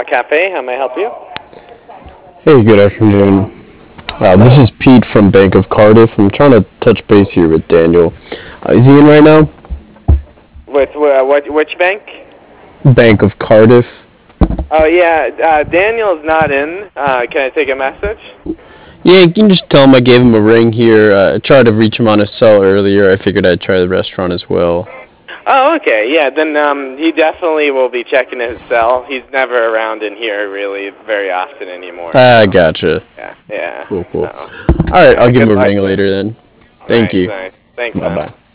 Cafe. How may I help you? Hey, good afternoon. This is Pete from Bank of Cardiff. I'm trying to touch base here with Daniel. Is he in right now? With which bank? Bank of Cardiff. Oh yeah, Daniel's not in. Can I take a message? Yeah, you can just tell him I gave him a ring here. I tried to reach him on his cell earlier. I figured I'd try the restaurant as well. Oh, okay. Yeah, then he definitely will be checking his cell. He's never around in here really very often anymore. Ah, So. gotcha. Yeah. Cool. So, All right, I'll give good him a luck. ring later then. All Thank right, you. nice. Thanks, man. Bye-bye.